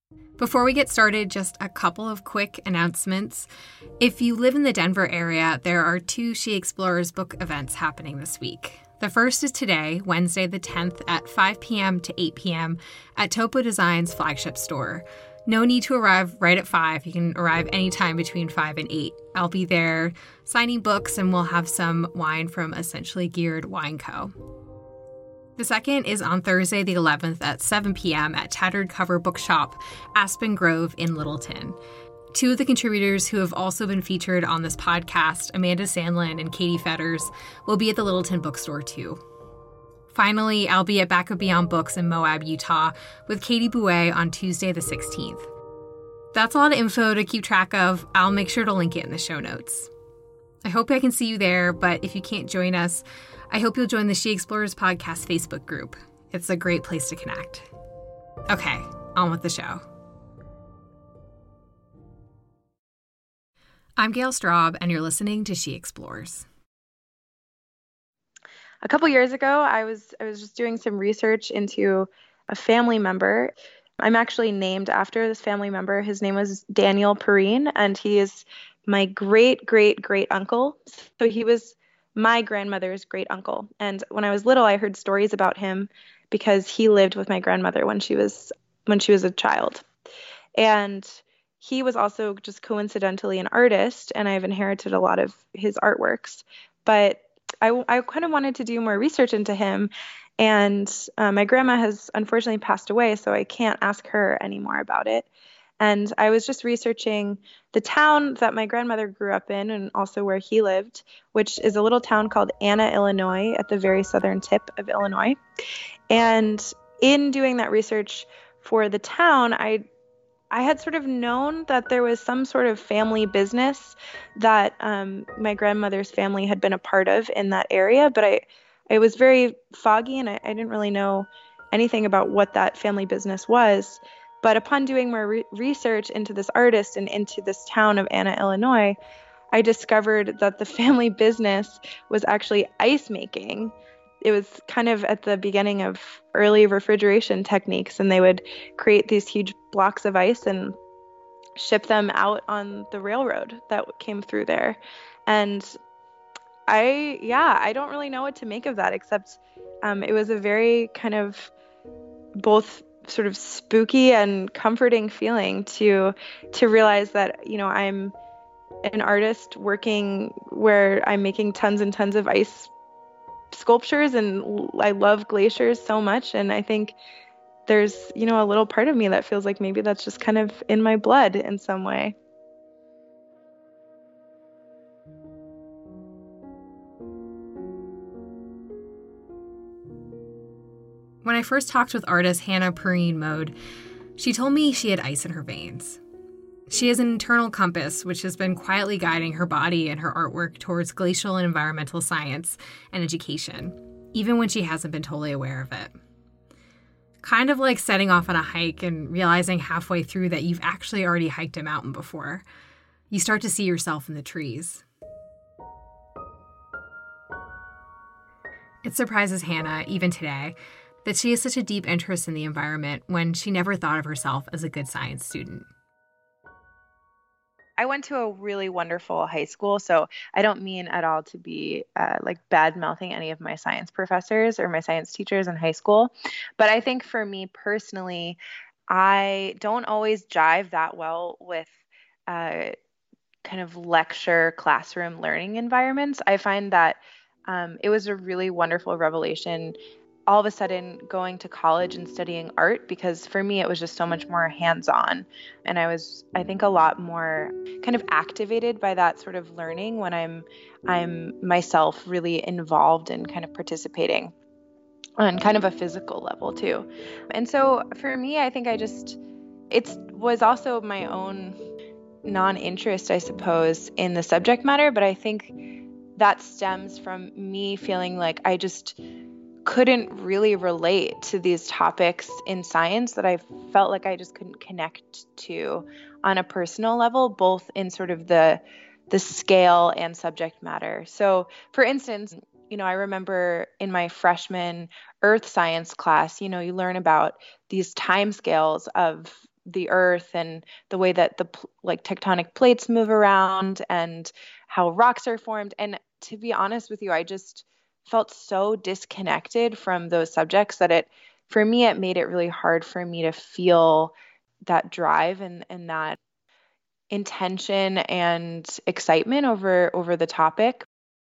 Before we get started, just a couple of quick announcements. If you live in the Denver area, there are 2 She Explorers book events happening this week. The first is today, Wednesday the 10th at 5 p.m. to 8 p.m. at Topo Design's flagship store. No need to arrive right at 5. You can arrive anytime between 5 and 8. I'll be there signing books, and we'll have some wine from Essentially Geared Wine Co. The second is on Thursday the 11th at 7 p.m. at Tattered Cover Bookshop, Aspen Grove in Littleton. 2 of the contributors who have also been featured on this podcast, Amanda Sandlin and Katie Fetters, will be at the Littleton bookstore too. Finally, I'll be at Back of Beyond Books in Moab, Utah, with Katie Bouet on Tuesday the 16th. That's a lot of info to keep track of. I'll make sure to link it in the show notes. I hope I can see you there, but if you can't join us, I hope you'll join the She Explorers podcast Facebook group. It's a great place to connect. Okay, on with the show. I'm Gail Straub, and you're listening to She Explores. A couple years ago, I was just doing some research into a family member. I'm actually named after this family member. His name was Daniel Perrine, and he is my great uncle. So he was my grandmother's great uncle. And when I was little, I heard stories about him because he lived with my grandmother when she was a child. And he was also just coincidentally an artist, and I've inherited a lot of his artworks. But I kind of wanted to do more research into him. And my grandma has unfortunately passed away, so I can't ask her anymore about it. And I was just researching the town that my grandmother grew up in and also where he lived, which is a little town called Anna, Illinois, at the very southern tip of Illinois. And in doing that research for the town, I had sort of known that there was some sort of family business that my grandmother's family had been a part of in that area, but it was very foggy, and I didn't really know anything about what that family business was. But upon doing more research into this artist and into this town of Anna, Illinois, I discovered that the family business was actually ice making. It was kind of at the beginning of early refrigeration techniques, and they would create these huge blocks of ice and ship them out on the railroad that came through there. And I don't really know what to make of that, except it was a very kind of both sort of spooky and comforting feeling to realize that, you know, I'm an artist working where I'm making tons and tons of ice sculptures, and I love glaciers so much. And I think there's, you know, a little part of me that feels like maybe that's just kind of in my blood in some way. When I first talked with artist Hannah Perrine Mode, she told me she had ice in her veins. She has an internal compass which has been quietly guiding her body and her artwork towards glacial and environmental science and education, even when she hasn't been totally aware of it. Kind of like setting off on a hike and realizing halfway through that you've actually already hiked a mountain before. You start to see yourself in the trees. It surprises Hannah, even today, that she has such a deep interest in the environment when she never thought of herself as a good science student. I went to a really wonderful high school, so I don't mean at all to be like bad-mouthing any of my science professors or my science teachers in high school. But I think for me personally, I don't always jive that well with kind of lecture classroom learning environments. I find that it was a really wonderful revelation all of a sudden going to college and studying art, because for me it was just so much more hands-on, and I was, I think, a lot more kind of activated by that sort of learning when I'm myself really involved and kind of participating on kind of a physical level too. And so for me, I think it was also my own non-interest, I suppose, in the subject matter, but I think that stems from me feeling like I just couldn't really relate to these topics in science that I felt like I just couldn't connect to on a personal level, both in sort of the scale and subject matter. So for instance, I remember in my freshman earth science class, you learn about these time scales of the earth and the way that like tectonic plates move around and how rocks are formed. And to be honest with you, I just felt so disconnected from those subjects that for me, it made it really hard for me to feel that drive and that intention and excitement over the topic.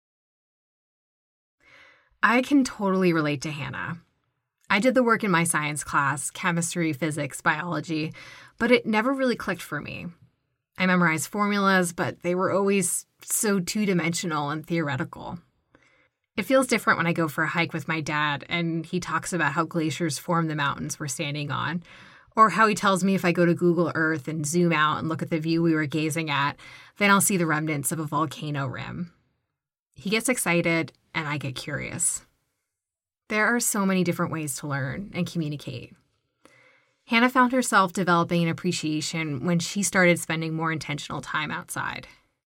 I can totally relate to Hannah. I did the work in my science class, chemistry, physics, biology, but it never really clicked for me. I memorized formulas, but they were always so two-dimensional and theoretical. It feels different when I go for a hike with my dad and he talks about how glaciers form the mountains we're standing on, or how he tells me if I go to Google Earth and zoom out and look at the view we were gazing at, then I'll see the remnants of a volcano rim. He gets excited and I get curious. There are so many different ways to learn and communicate. Hannah found herself developing an appreciation when she started spending more intentional time outside.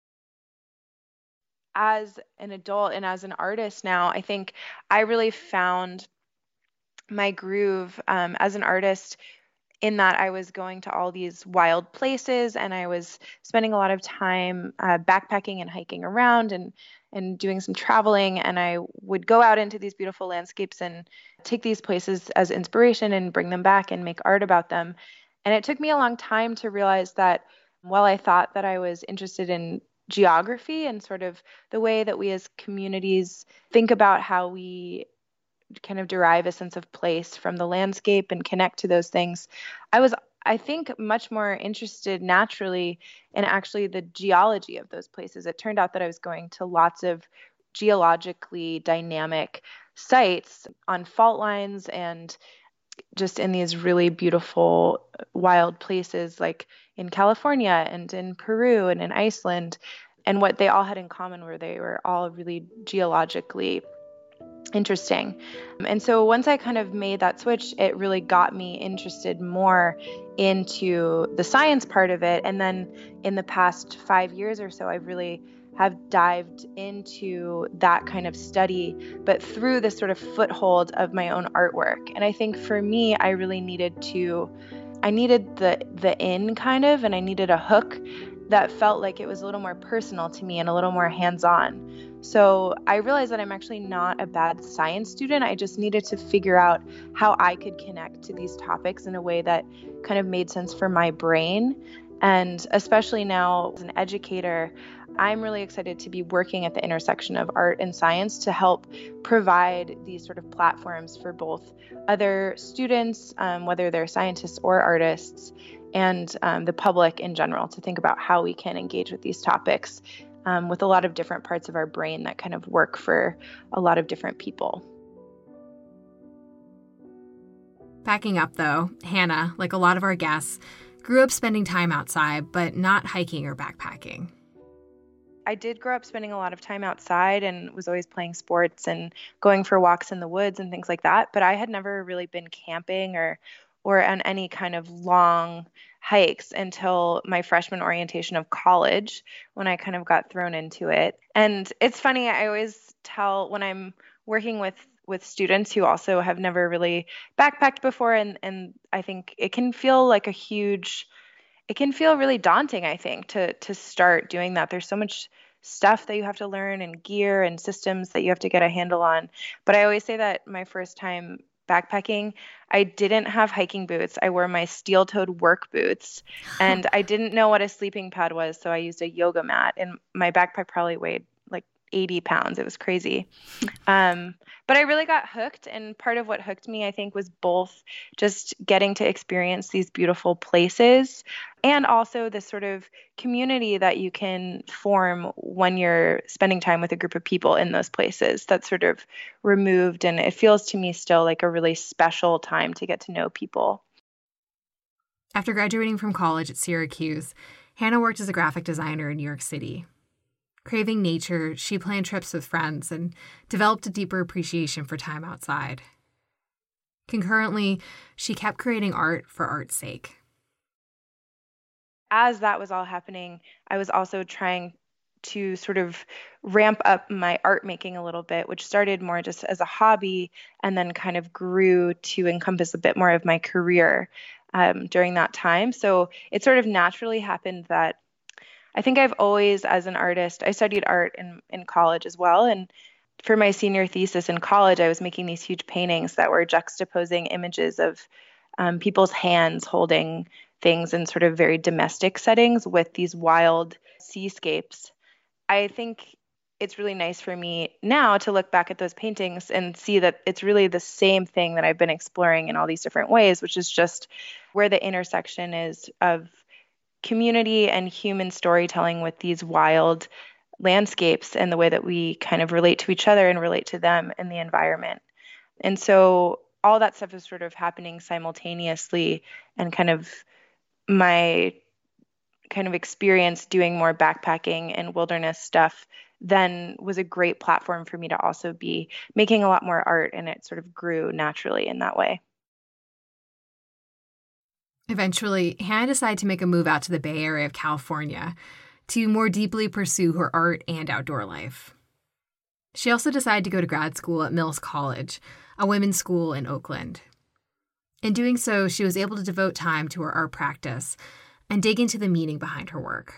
As an adult and as an artist now, I think I really found my groove as an artist in that I was going to all these wild places and I was spending a lot of time backpacking and hiking around and doing some traveling. And I would go out into these beautiful landscapes and take these places as inspiration and bring them back and make art about them. And it took me a long time to realize that while I thought that I was interested in geography and sort of the way that we as communities think about how we kind of derive a sense of place from the landscape and connect to those things, I think, much more interested naturally in actually the geology of those places. It turned out that I was going to lots of geologically dynamic sites on fault lines and just in these really beautiful wild places like in California and in Peru and in Iceland. And what they all had in common were they were all really geologically interesting. And so once I kind of made that switch, it really got me interested more into the science part of it. And then in the past 5 years or so, I really have dived into that kind of study, but through this sort of foothold of my own artwork. And I think for me, I really needed the in kind of, and I needed a hook that felt like it was a little more personal to me and a little more hands-on. So I realized that I'm actually not a bad science student. I just needed to figure out how I could connect to these topics in a way that kind of made sense for my brain. And especially now as an educator, I'm really excited to be working at the intersection of art and science to help provide these sort of platforms for both other students, whether they're scientists or artists, and the public in general to think about how we can engage with these topics with a lot of different parts of our brain that kind of work for a lot of different people. Backing up, though, Hannah, like a lot of our guests, grew up spending time outside, but not hiking or backpacking. I did grow up spending a lot of time outside and was always playing sports and going for walks in the woods and things like that. But I had never really been camping or on any kind of long hikes until my freshman orientation of college when I kind of got thrown into it. And it's funny, I always tell when I'm working with students who also have never really backpacked before, and I think it can feel like it can feel really daunting, I think, to start doing that. There's so much stuff that you have to learn and gear and systems that you have to get a handle on. But I always say that my first time backpacking, I didn't have hiking boots. I wore my steel-toed work boots, and I didn't know what a sleeping pad was, so I used a yoga mat, and my backpack probably weighed like 80 pounds. It was crazy. But I really got hooked, and part of what hooked me, I think, was both just getting to experience these beautiful places and also this sort of community that you can form when you're spending time with a group of people in those places that's sort of removed. And it feels to me still like a really special time to get to know people. After graduating from college at Syracuse, Hannah worked as a graphic designer in New York City. Craving nature, she planned trips with friends and developed a deeper appreciation for time outside. Concurrently, she kept creating art for art's sake. As that was all happening, I was also trying to sort of ramp up my art making a little bit, which started more just as a hobby and then kind of grew to encompass a bit more of my career. during that time. So it sort of naturally happened that I think I've always, as an artist, I studied art in college as well. And for my senior thesis in college, I was making these huge paintings that were juxtaposing images of people's hands holding things in sort of very domestic settings with these wild seascapes. I think it's really nice for me now to look back at those paintings and see that it's really the same thing that I've been exploring in all these different ways, which is just where the intersection is of community and human storytelling with these wild landscapes and the way that we kind of relate to each other and relate to them in the environment. And so all that stuff is sort of happening simultaneously, and kind of my kind of experience doing more backpacking and wilderness stuff then was a great platform for me to also be making a lot more art, and it sort of grew naturally in that way. Eventually, Hannah decided to make a move out to the Bay Area of California to more deeply pursue her art and outdoor life. She also decided to go to grad school at Mills College, a women's school in Oakland. In doing so, she was able to devote time to her art practice and dig into the meaning behind her work.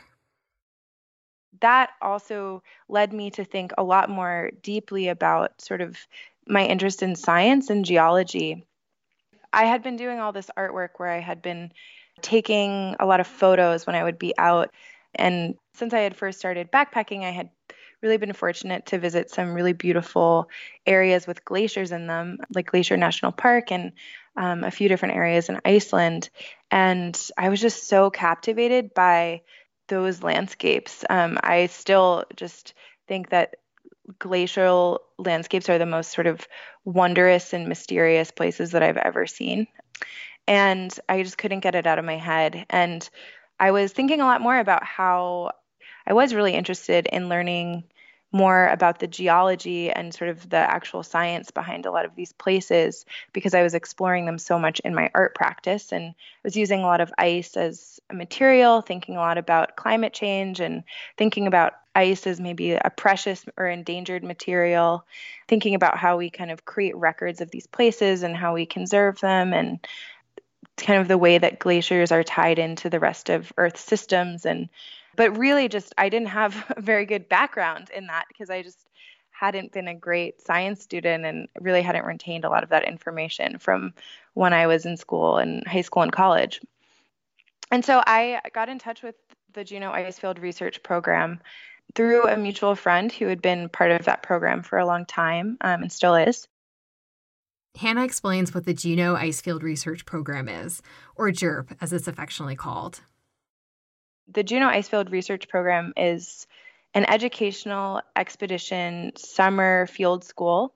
That also led me to think a lot more deeply about sort of my interest in science and geology. I had been doing all this artwork where I had been taking a lot of photos when I would be out. And since I had first started backpacking, I had really been fortunate to visit some really beautiful areas with glaciers in them, like Glacier National Park and a few different areas in Iceland. And I was just so captivated by those landscapes. I still just think that glacial landscapes are the most sort of wondrous and mysterious places that I've ever seen. And I just couldn't get it out of my head. And I was thinking a lot more about how I was really interested in learning more about the geology and sort of the actual science behind a lot of these places, because I was exploring them so much in my art practice and was using a lot of ice as a material, thinking a lot about climate change and thinking about ice as maybe a precious or endangered material, thinking about how we kind of create records of these places and how we conserve them, and kind of the way that glaciers are tied into the rest of Earth's systems. But really just, I didn't have a very good background in that because I just hadn't been a great science student and really hadn't retained a lot of that information from when I was in school and high school and college. And so I got in touch with the Juneau Icefield Research Program through a mutual friend who had been part of that program for a long time, and still is. Hannah explains what the Juneau Icefield Research Program is, or JERP as it's affectionately called. The Juneau Icefield Research Program is an educational expedition summer field school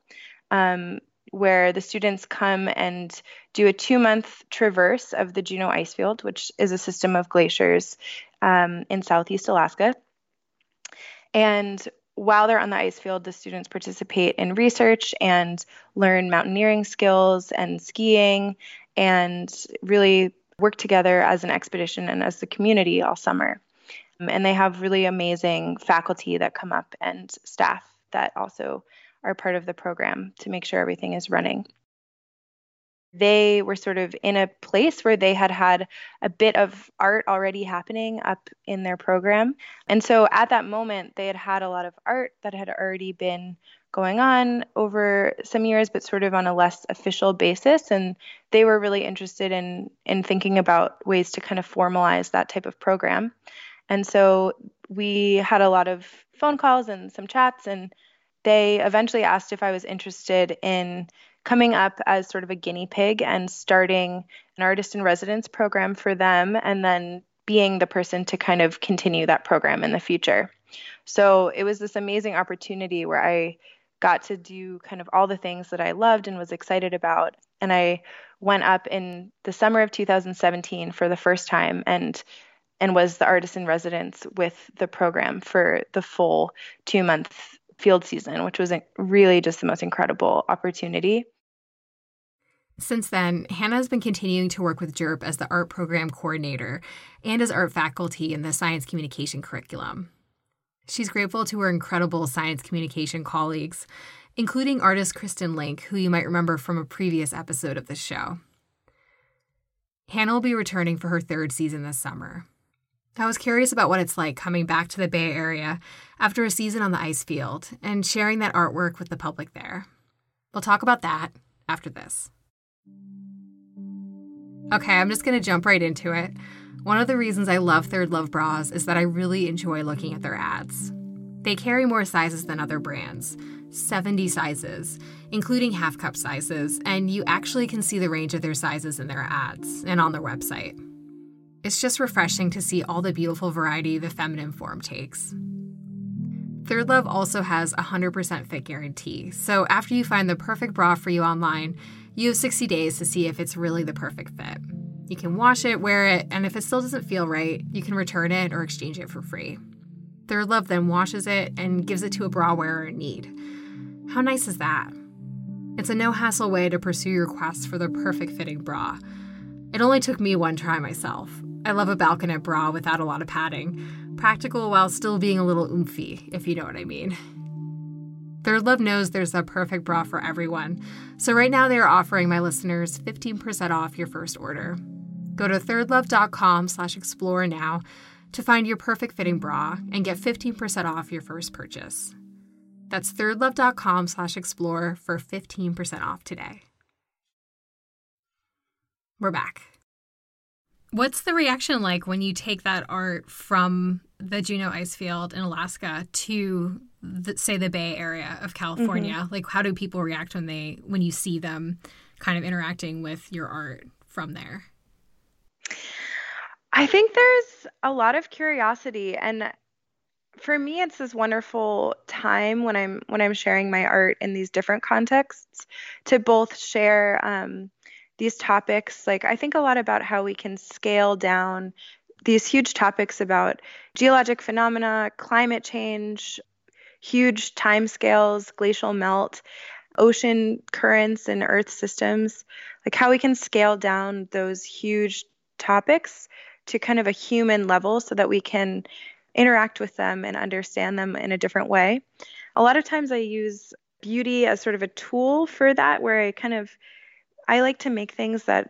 where the students come and do a 2-month traverse of the Juneau Icefield, which is a system of glaciers in Southeast Alaska. And while they're on the ice field, the students participate in research and learn mountaineering skills and skiing, and really work together as an expedition and as the community all summer. And they have really amazing faculty that come up and staff that also are part of the program to make sure everything is running. They were sort of in a place where they had had a bit of art already happening up in their program. And so at that moment, they had had a lot of art that had already been going on over some years, but sort of on a less official basis. And they were really interested in thinking about ways to kind of formalize that type of program. And so we had a lot of phone calls and some chats, and they eventually asked if I was interested in coming up as sort of a guinea pig and starting an artist in residence program for them, and then being the person to kind of continue that program in the future. So it was this amazing opportunity where I got to do kind of all the things that I loved and was excited about. And I went up in the summer of 2017 for the first time and was the artist in residence with the program for the full 2-month field season, which was really just the most incredible opportunity. Since then, Hannah has been continuing to work with JERP as the art program coordinator and as art faculty in the science communication curriculum. She's grateful to her incredible science communication colleagues, including artist Kristen Link, who you might remember from a previous episode of this show. Hannah will be returning for her third season this summer. I was curious about what it's like coming back to the Bay Area after a season on the ice field and sharing that artwork with the public there. We'll talk about that after this. Okay, I'm just going to jump right into it. One of the reasons I love Third Love bras is that I really enjoy looking at their ads. They carry more sizes than other brands, 70 sizes, including half-cup sizes, and you actually can see the range of their sizes in their ads and on their website. It's just refreshing to see all the beautiful variety the feminine form takes. Third Love also has a 100% fit guarantee, so after you find the perfect bra for you online, you have 60 days to see if it's really the perfect fit. You can wash it, wear it, and if it still doesn't feel right, you can return it or exchange it for free. Third Love then washes it and gives it to a bra wearer in need. How nice is that? It's a no-hassle way to pursue your quest for the perfect fitting bra. It only took me one try myself. I love a balconette bra without a lot of padding, practical while still being a little oomphy, if you know what I mean. Third Love knows there's a perfect bra for everyone, so right now they are offering my listeners 15% off your first order. Go to thirdlove.com/explore now to find your perfect fitting bra and get 15% off your first purchase. That's thirdlove.com/explore for 15% off today. We're back. What's the reaction like when you take that art from the Juneau ice field in Alaska to, say, the Bay Area of California? Mm-hmm. Like, how do people react when you see them kind of interacting with your art from there? I think there's a lot of curiosity, and for me, it's this wonderful time when I'm sharing my art in these different contexts to both share these topics. Like, I think a lot about how we can scale down these huge topics about geologic phenomena, climate change, huge timescales, glacial melt, ocean currents and earth systems, like how we can scale down those huge topics to kind of a human level so that we can interact with them and understand them in a different way. A lot of times I use beauty as sort of a tool for that, where I like to make things that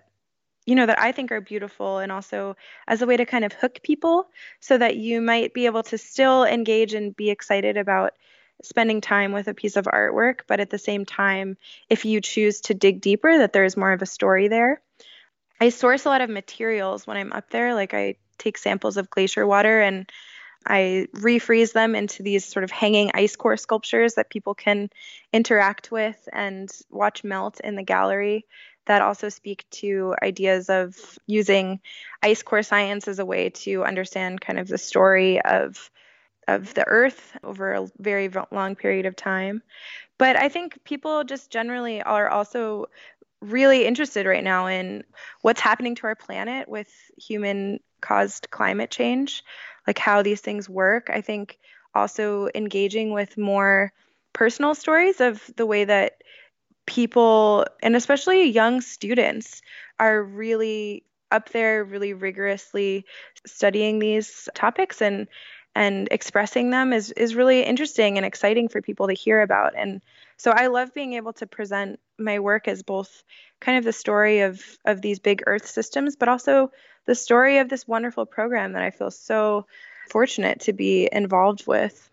I think are beautiful, and also as a way to kind of hook people so that you might be able to still engage and be excited about spending time with a piece of artwork, but at the same time, if you choose to dig deeper, that there's more of a story there. I source a lot of materials when I'm up there. Like, I take samples of glacier water and I refreeze them into these sort of hanging ice core sculptures that people can interact with and watch melt in the gallery, that also speak to ideas of using ice core science as a way to understand kind of the story of the Earth over a very long period of time. But I think people just generally are also really interested right now in what's happening to our planet with human-caused climate change, like how these things work. I think also engaging with more personal stories of the way that people, and especially young students, are really up there, really rigorously studying these topics and expressing them is really interesting and exciting for people to hear about. And so I love being able to present my work as both kind of the story of these big Earth systems, but also the story of this wonderful program that I feel so fortunate to be involved with.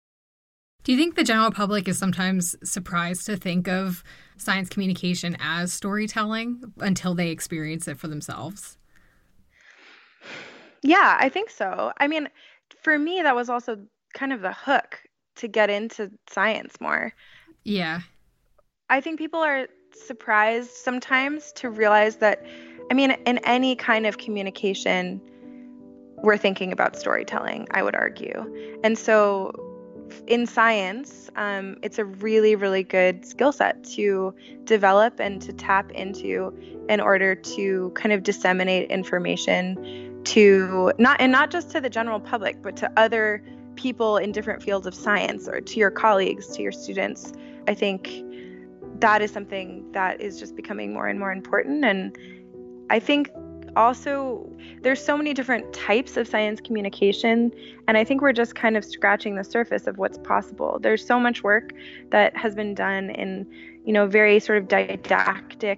Do you think the general public is sometimes surprised to think of science communication as storytelling until they experience it for themselves? Yeah, I think so. I mean, for me, that was also kind of the hook to get into science more. Yeah. I think people are surprised sometimes to realize that, I mean, in any kind of communication, we're thinking about storytelling, I would argue. And so in science, it's a really, really good skill set to develop and to tap into in order to kind of disseminate information to not just to the general public, but to other people in different fields of science, or to your colleagues, to your students. I think that is something that is just becoming more and more important. And I think also there's so many different types of science communication, and I think we're just kind of scratching the surface of what's possible. There's so much work that has been done in, very sort of didactic,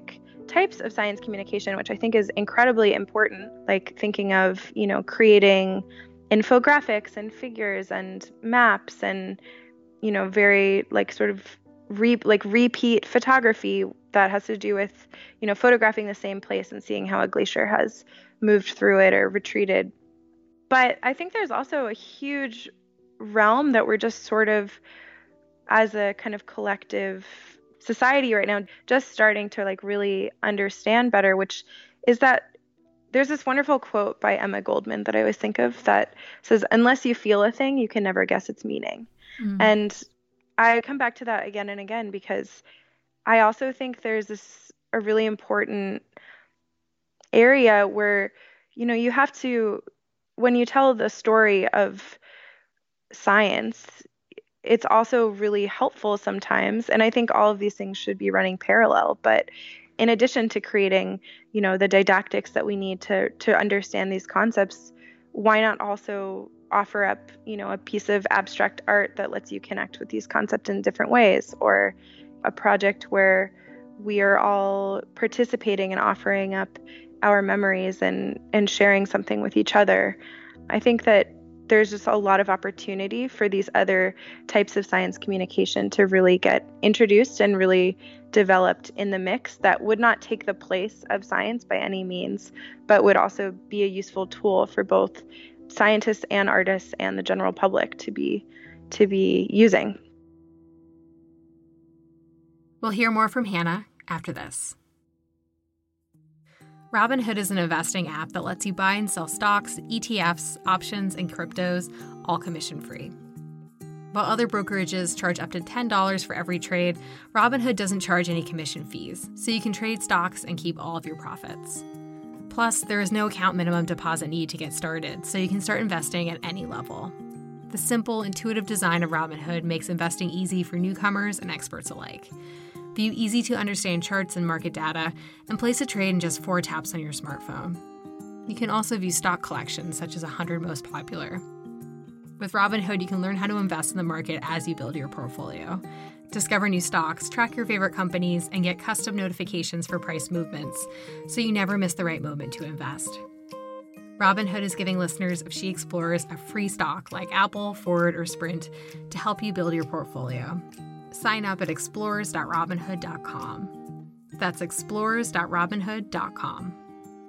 types of science communication, which I think is incredibly important, like thinking of, creating infographics and figures and maps and, very like sort of repeat photography that has to do with, photographing the same place and seeing how a glacier has moved through it or retreated. But I think there's also a huge realm that we're just sort of, as a kind of collective society right now, just starting to like really understand better, which is that there's this wonderful quote by Emma Goldman that I always think of that says, unless you feel a thing, you can never guess its meaning. And I come back to that again and again because I also think there's a really important area where, you have to, when you tell the story of science, it's also really helpful sometimes. And I think all of these things should be running parallel. But in addition to creating, the didactics that we need to understand these concepts, why not also offer up, a piece of abstract art that lets you connect with these concepts in different ways, or a project where we are all participating and offering up our memories and sharing something with each other. I think that there's just a lot of opportunity for these other types of science communication to really get introduced and really developed in the mix that would not take the place of science by any means, but would also be a useful tool for both scientists and artists and the general public to be using. We'll hear more from Hannah after this. Robinhood is an investing app that lets you buy and sell stocks, ETFs, options, and cryptos, all commission-free. While other brokerages charge up to $10 for every trade, Robinhood doesn't charge any commission fees, so you can trade stocks and keep all of your profits. Plus, there is no account minimum deposit need to get started, so you can start investing at any level. The simple, intuitive design of Robinhood makes investing easy for newcomers and experts alike. View easy-to-understand charts and market data, and place a trade in just 4 taps on your smartphone. You can also view stock collections, such as 100 most popular. With Robinhood, you can learn how to invest in the market as you build your portfolio. Discover new stocks, track your favorite companies, and get custom notifications for price movements, so you never miss the right moment to invest. Robinhood is giving listeners of She Explorers a free stock like Apple, Ford, or Sprint to help you build your portfolio. Sign up at explorers.robinhood.com. That's explorers.robinhood.com.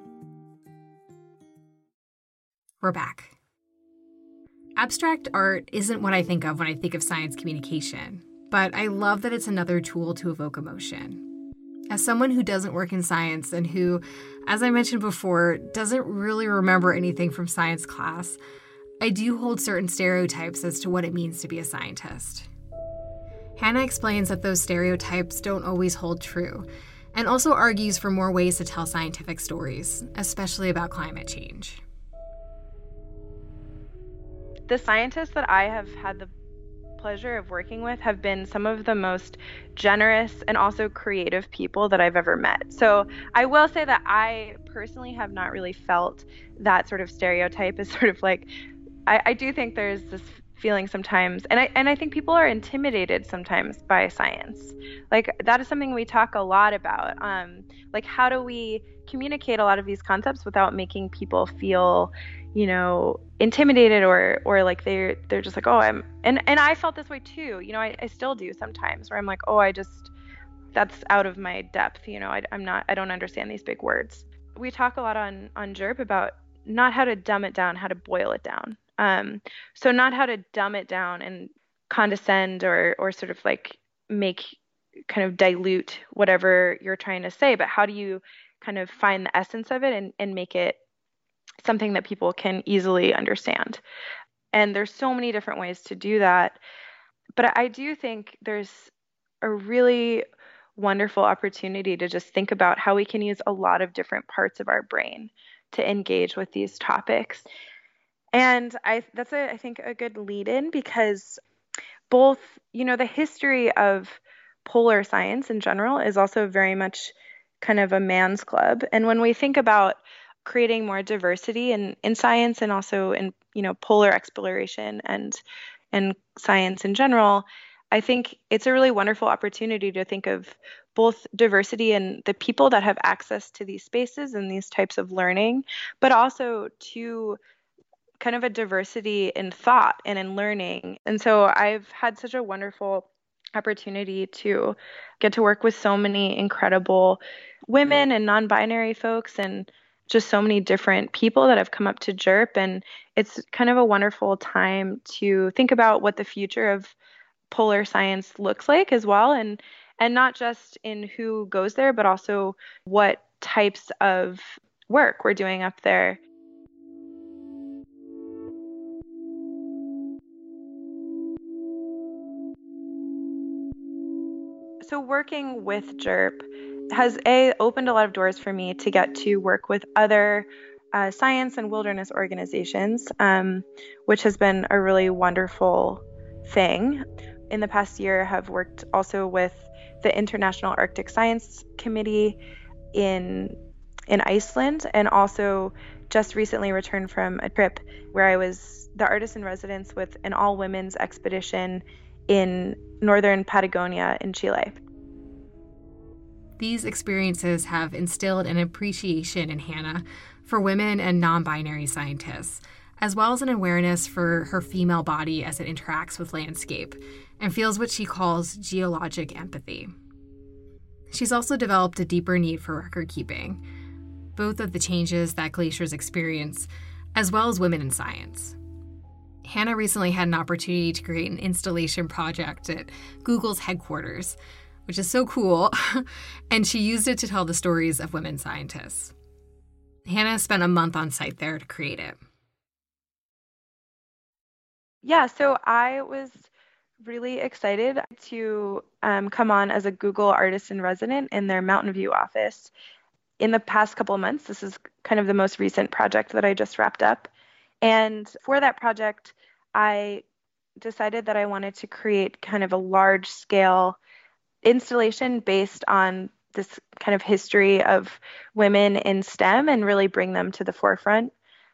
We're back. Abstract art isn't what I think of when I think of science communication, but I love that it's another tool to evoke emotion. As someone who doesn't work in science and who, as I mentioned before, doesn't really remember anything from science class, I do hold certain stereotypes as to what it means to be a scientist. Hannah explains that those stereotypes don't always hold true, and also argues for more ways to tell scientific stories, especially about climate change. The scientists that I have had the pleasure of working with have been some of the most generous and also creative people that I've ever met. So I will say that I personally have not really felt that sort of stereotype as sort of like, I do think there's this feeling sometimes, and I think people are intimidated sometimes by science. Like that is something we talk a lot about. Like how do we communicate a lot of these concepts without making people feel, intimidated or like they're just like, oh, and I felt this way too. I still do sometimes where I'm like, oh, that's out of my depth. I don't understand these big words. We talk a lot on JERP about not how to dumb it down, how to boil it down. So not how to dumb it down and condescend or sort of like make kind of dilute whatever you're trying to say, but how do you kind of find the essence of it and make it something that people can easily understand. And there's so many different ways to do that. But I do think there's a really wonderful opportunity to just think about how we can use a lot of different parts of our brain to engage with these topics. And that's I think a good lead in, because both, the history of polar science in general is also very much kind of a man's club. And when we think about creating more diversity in science and also in, polar exploration and science in general, I think it's a really wonderful opportunity to think of both diversity in the people that have access to these spaces and these types of learning, but also to kind of a diversity in thought and in learning. And so I've had such a wonderful opportunity to get to work with so many incredible women and non-binary folks and just so many different people that have come up to JERP. And it's kind of a wonderful time to think about what the future of polar science looks like as well, and not just in who goes there, but also what types of work we're doing up there. So working with JERP has opened a lot of doors for me to get to work with other science and wilderness organizations, which has been a really wonderful thing. In the past year, I have worked also with the International Arctic Science Committee in Iceland, and also just recently returned from a trip where I was the artist in residence with an all-women's expedition in northern Patagonia in Chile. These experiences have instilled an appreciation in Hannah for women and non-binary scientists, as well as an awareness for her female body as it interacts with landscape, and feels what she calls geologic empathy. She's also developed a deeper need for record keeping, both of the changes that glaciers experience, as well as women in science. Hannah recently had an opportunity to create an installation project at Google's headquarters, which is so cool, and she used it to tell the stories of women scientists. Hannah spent a month on site there to create it. Yeah, so I was really excited to come on as a Google artist in resident in their Mountain View office. In the past couple of months, this is kind of the most recent project that I just wrapped up. And for that project, I decided that I wanted to create kind of a large scale installation based on this kind of history of women in STEM and really bring them to the forefront.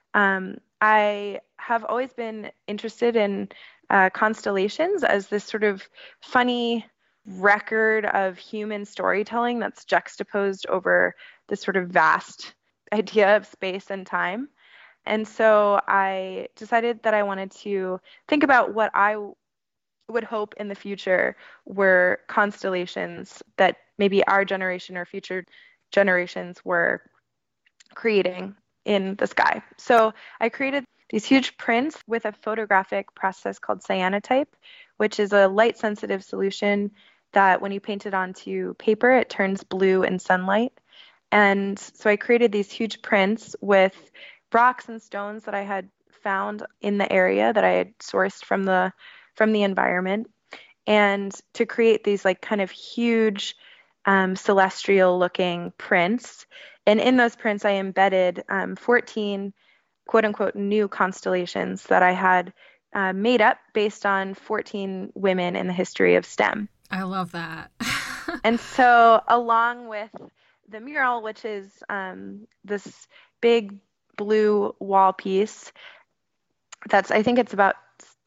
I have always been interested in constellations as this sort of funny record of human storytelling that's juxtaposed over this sort of vast idea of space and time. And so I decided that I wanted to think about what I would hope in the future were constellations that maybe our generation or future generations were creating in the sky. So I created these huge prints with a photographic process called cyanotype, which is a light-sensitive solution that when you paint it onto paper, it turns blue in sunlight. And so I created these huge prints with rocks and stones that I had found in the area that I had sourced from the environment, and to create these like kind of huge celestial looking prints. And in those prints, I embedded 14 quote unquote new constellations that I had made up based on 14 women in the history of STEM. I love that. And so along with the mural, which is this big blue wall piece that's, I think it's about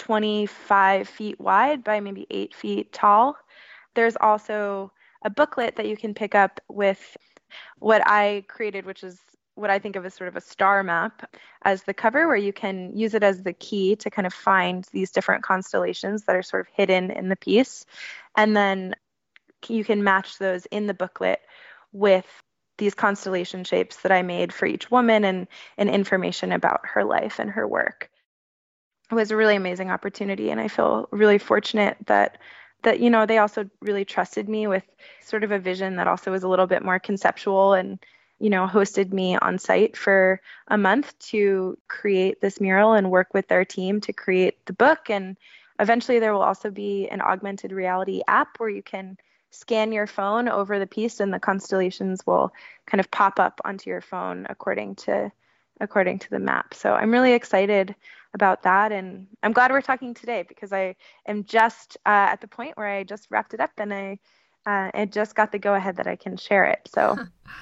25 feet wide by maybe 8 feet tall. There's also a booklet that you can pick up with what I created, which is what I think of as sort of a star map as the cover, where you can use it as the key to kind of find these different constellations that are sort of hidden in the piece. And then you can match those in the booklet with these constellation shapes that I made for each woman and information about her life and her work. It was a really amazing opportunity, and I feel really fortunate that they also really trusted me with sort of a vision that also was a little bit more conceptual, and hosted me on site for a month to create this mural and work with their team to create the book. And eventually there will also be an augmented reality app where you can scan your phone over the piece and the constellations will kind of pop up onto your phone according to the map. So I'm really excited about that, and I'm glad we're talking today because I am just at the point where I just wrapped it up and I just got the go ahead that I can share it. So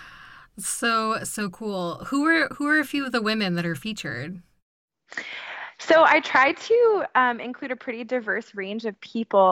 so cool. Who are a few of the women that are featured? So I tried to include a pretty diverse range of people.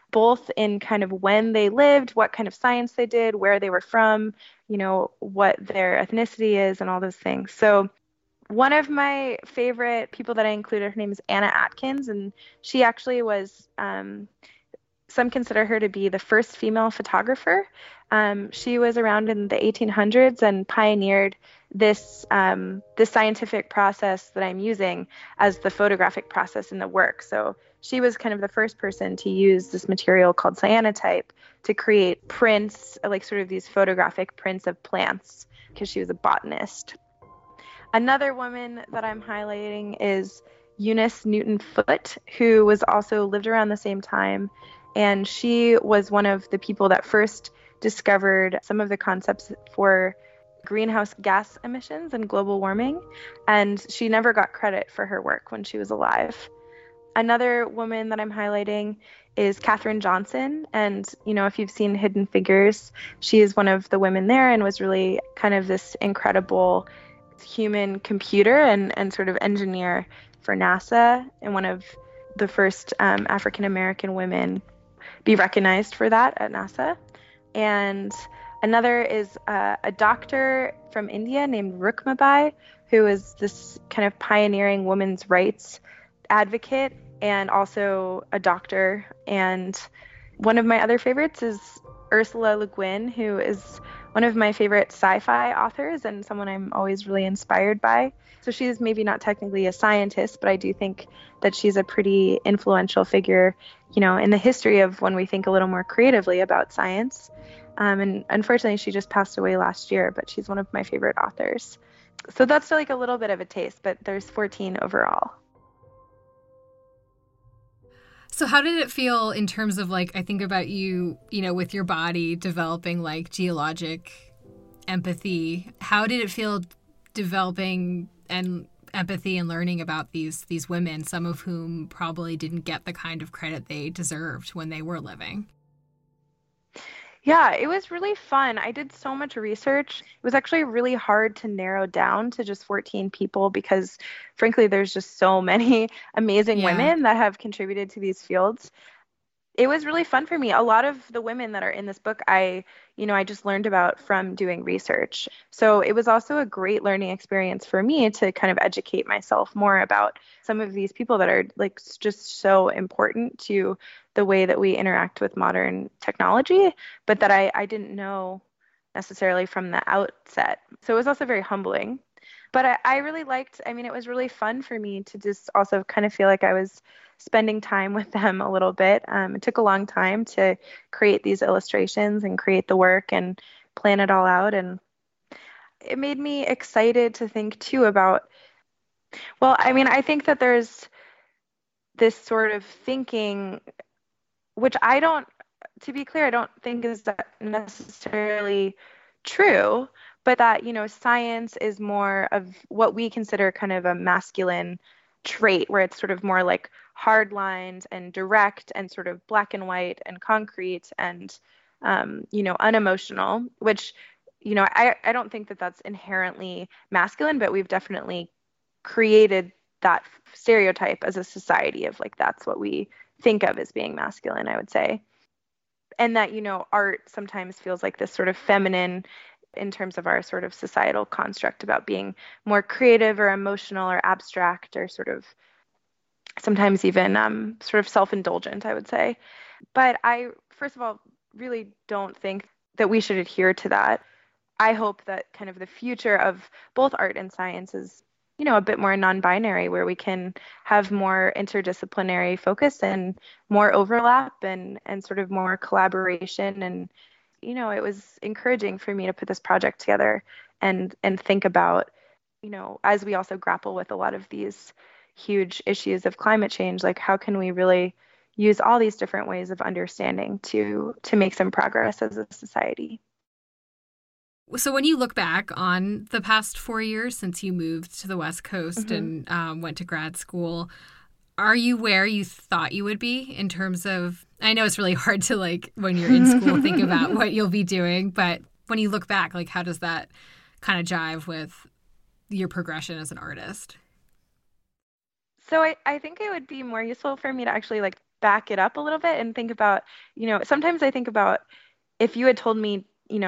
both in kind of when they lived, what kind of science they did, where they were from, what their ethnicity is, and all those things. So one of my favorite people that I included, her name is Anna Atkins, and she actually was, some consider her to be the first female photographer. She was around in the 1800s and pioneered this scientific process that I'm using as the photographic process in the work. So she was kind of the first person to use this material called cyanotype to create prints, like sort of these photographic prints of plants, because she was a botanist. Another woman that I'm highlighting is Eunice Newton Foote, who was also lived around the same time. And she was one of the people that first discovered some of the concepts for greenhouse gas emissions and global warming. And she never got credit for her work when she was alive. Another woman that I'm highlighting is Katherine Johnson. And, if you've seen Hidden Figures, she is one of the women there and was really kind of this incredible human computer and sort of engineer for NASA, and one of the first African-American women be recognized for that at NASA. And another is a doctor from India named Rukmabai, who is this kind of pioneering women's rights advocate and also a doctor. And one of my other favorites is Ursula Le Guin, who is one of my favorite sci-fi authors and someone I'm always really inspired by. So she's maybe not technically a scientist, but I do think that she's a pretty influential figure, in the history of when we think a little more creatively about science. And unfortunately, she just passed away last year, but she's one of my favorite authors. So that's like a little bit of a taste, but there's 14 overall. So how did it feel in terms of, like, I think about you, with your body developing like geologic empathy? How did it feel developing and empathy and learning about these women, some of whom probably didn't get the kind of credit they deserved when they were living? Yeah, it was really fun. I did so much research. It was actually really hard to narrow down to just 14 people because, frankly, there's just so many amazing women that have contributed to these fields. It was really fun for me. A lot of the women that are in this book, I just learned about from doing research. So it was also a great learning experience for me to kind of educate myself more about some of these people that are like just so important to the way that we interact with modern technology, but that I didn't know necessarily from the outset. So it was also very humbling. But I really liked, it was really fun for me to just also kind of feel like I was spending time with them a little bit. It took a long time to create these illustrations and create the work and plan it all out. And it made me excited to think too about, I think that there's this sort of thinking, which to be clear, I don't think is that necessarily true, but that, science is more of what we consider kind of a masculine trait, where it's sort of more like hard lines and direct and sort of black and white and concrete and, unemotional, which, I don't think that that's inherently masculine, but we've definitely created that stereotype as a society of like, that's what we think of as being masculine, I would say. And that, art sometimes feels like this sort of feminine in terms of our sort of societal construct about being more creative or emotional or abstract or sort of sometimes even sort of self-indulgent, I would say. But I, first of all, really don't think that we should adhere to that. I hope that kind of the future of both art and science is, a bit more non-binary, where we can have more interdisciplinary focus and more overlap and sort of more collaboration. And, it was encouraging for me to put this project together and think about, as we also grapple with a lot of these huge issues of climate change, like how can we really use all these different ways of understanding to make some progress as a society. So when you look back on the past 4 years since you moved to the West Coast and went to grad school, are you where you thought you would be in terms of, I know it's really hard to, like, when you're in school, think about what you'll be doing, but when you look back, like, how does that kind of jive with your progression as an artist? So I think it would be more useful for me to actually like back it up a little bit and think about, sometimes I think about if you had told me,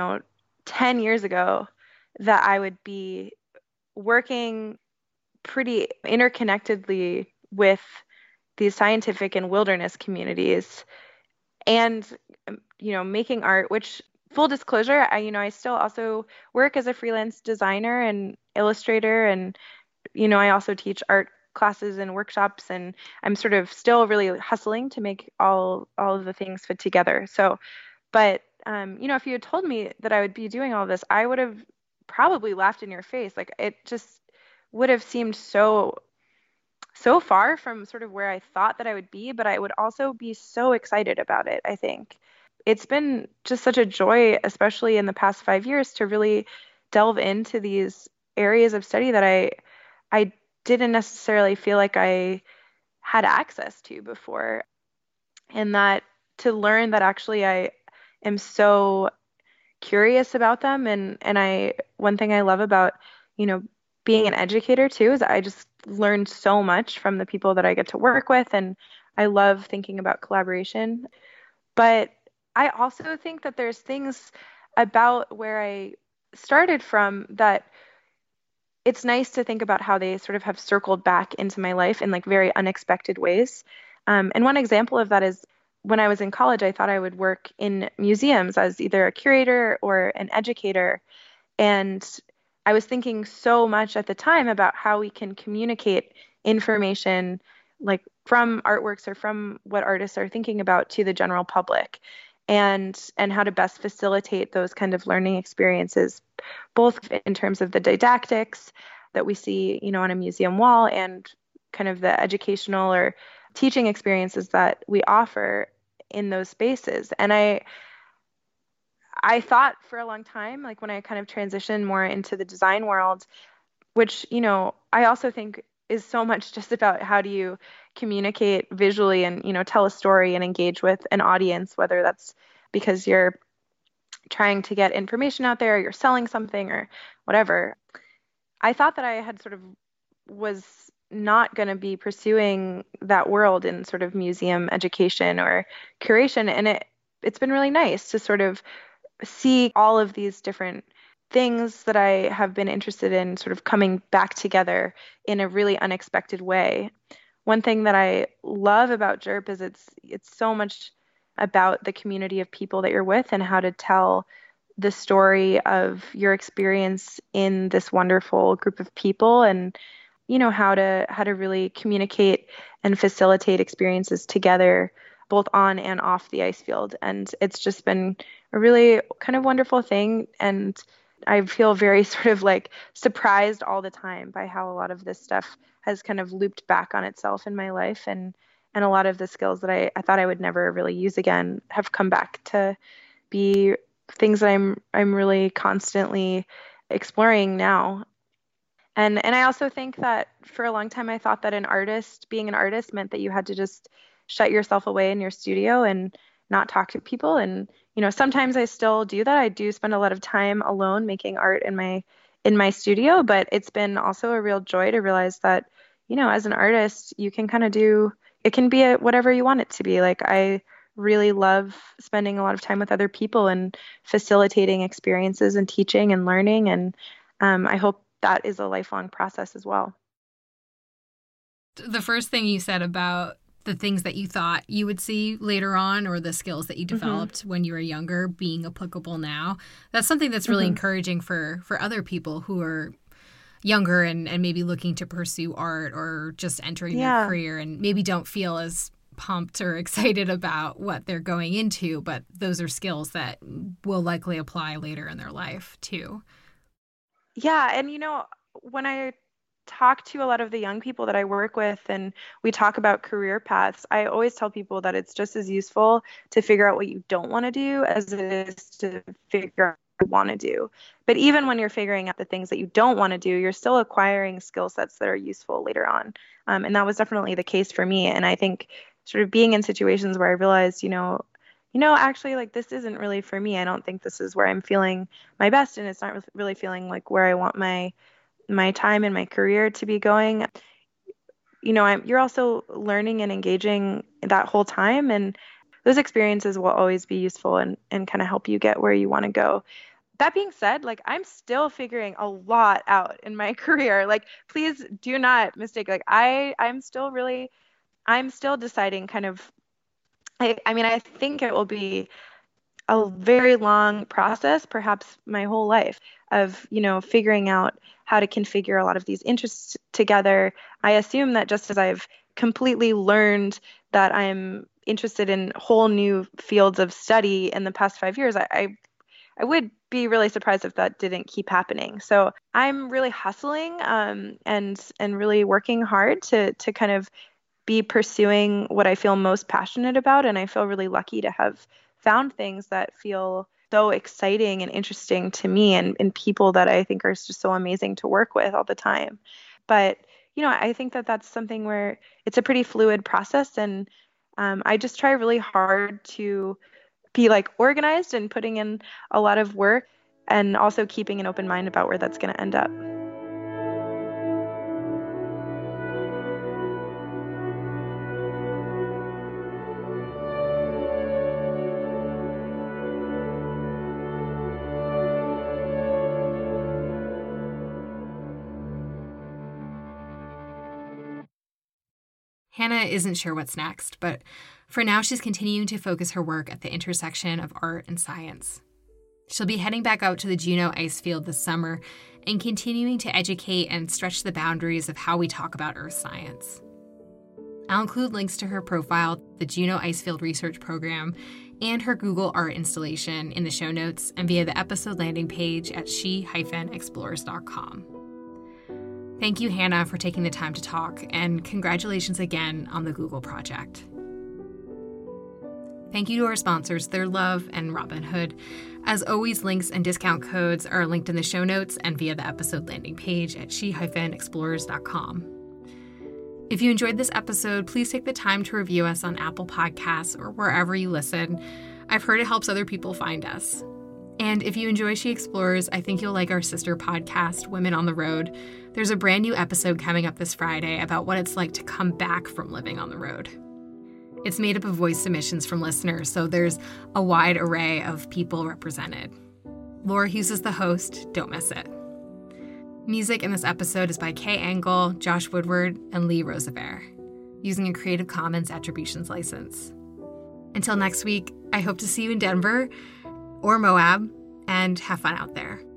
10 years ago that I would be working pretty interconnectedly with these scientific and wilderness communities and, making art, which full disclosure, I still also work as a freelance designer and illustrator. And, I also teach art classes and workshops, and I'm sort of still really hustling to make all of the things fit together. So, but if you had told me that I would be doing all this, I would have probably laughed in your face. Like it just would have seemed so far from sort of where I thought that I would be, but I would also be so excited about it, I think. It's been just such a joy, especially in the past 5 years, to really delve into these areas of study that I didn't necessarily feel like I had access to before. And that to learn that actually I am so curious about them. And one thing I love about, you know, being an educator too is I just learned so much from the people that I get to work with, and I love thinking about collaboration. But I also think that there's things about where I started from that it's nice to think about how they sort of have circled back into my life in like very unexpected ways. And one example of that is when I was in college, I thought I would work in museums as either a curator or an educator. And I was thinking so much at the time about how we can communicate information like from artworks or from what artists are thinking about to the general public, and how to best facilitate those kind of learning experiences, both in terms of the didactics that we see, on a museum wall, and kind of the educational or teaching experiences that we offer in those spaces. And I thought for a long time, like when I kind of transitioned more into the design world, which, I also think is so much just about how do you communicate visually and, tell a story and engage with an audience, whether that's because you're trying to get information out there, or you're selling something or whatever. I thought that I had sort of was not going to be pursuing that world in sort of museum education or curation. And it's been really nice to sort of see all of these different things that I have been interested in sort of coming back together in a really unexpected way. One thing that I love about JERP is it's so much about the community of people that you're with and how to tell the story of your experience in this wonderful group of people, and how to really communicate and facilitate experiences together both on and off the ice field. And it's just been a really kind of wonderful thing. And I feel very sort of like surprised all the time by how a lot of this stuff has kind of looped back on itself in my life. And a lot of the skills that I thought I would never really use again have come back to be things that I'm really constantly exploring now. And I also think that for a long time I thought that being an artist meant that you had to just shut yourself away in your studio and not talk to people. And sometimes I still do that. I do spend a lot of time alone making art in my studio, but it's been also a real joy to realize that, as an artist, you can kind of it can be whatever you want it to be. Like I really love spending a lot of time with other people and facilitating experiences and teaching and learning. And I hope that is a lifelong process as well. The first thing you said about the things that you thought you would see later on, or the skills that you developed when you were younger being applicable now, that's something that's really encouraging for other people who are younger and maybe looking to pursue art or just entering their career and maybe don't feel as pumped or excited about what they're going into, but those are skills that will likely apply later in their life too. Yeah. And, when I talk to a lot of the young people that I work with and we talk about career paths, I always tell people that it's just as useful to figure out what you don't want to do as it is to figure out what you want to do. But even when you're figuring out the things that you don't want to do, you're still acquiring skill sets that are useful later on. And that was definitely the case for me. And I think sort of being in situations where I realized, actually, like this isn't really for me. I don't think this is where I'm feeling my best, and it's not really feeling like where I want my time and my career to be going. you're also learning and engaging that whole time. And those experiences will always be useful and kind of help you get where you want to go. That being said, like I'm still figuring a lot out in my career. Like please do not mistake. Like I'm still deciding kind of I mean, I think it will be a very long process, perhaps my whole life, of, figuring out how to configure a lot of these interests together. I assume that just as I've completely learned that I'm interested in whole new fields of study in the past 5 years, I would be really surprised if that didn't keep happening. So I'm really hustling and really working hard to kind of be pursuing what I feel most passionate about. And I feel really lucky to have found things that feel so exciting and interesting to me and people that I think are just so amazing to work with all the time. But, I think that that's something where it's a pretty fluid process. And I just try really hard to be like organized and putting in a lot of work and also keeping an open mind about where that's going to end up. Hannah isn't sure what's next, but for now she's continuing to focus her work at the intersection of art and science. She'll be heading back out to the Juneau Ice Field this summer and continuing to educate and stretch the boundaries of how we talk about Earth science. I'll include links to her profile, the Juneau Ice Field Research Program, and her Google art installation in the show notes and via the episode landing page at she-explores.com. Thank you, Hannah, for taking the time to talk, and congratulations again on the Google project. Thank you to our sponsors, Third Love and Robinhood. As always, links and discount codes are linked in the show notes and via the episode landing page at she-explores.com. If you enjoyed this episode, please take the time to review us on Apple Podcasts or wherever you listen. I've heard it helps other people find us. And if you enjoy She Explores, I think you'll like our sister podcast, Women on the Road. There's a brand new episode coming up this Friday about what it's like to come back from living on the road. It's made up of voice submissions from listeners, so there's a wide array of people represented. Laura Hughes is the host. Don't miss it. Music in this episode is by Kay Angle, Josh Woodward, and Lee Roosevelt, using a Creative Commons Attributions license. Until next week, I hope to see you in Denver or Moab, and have fun out there.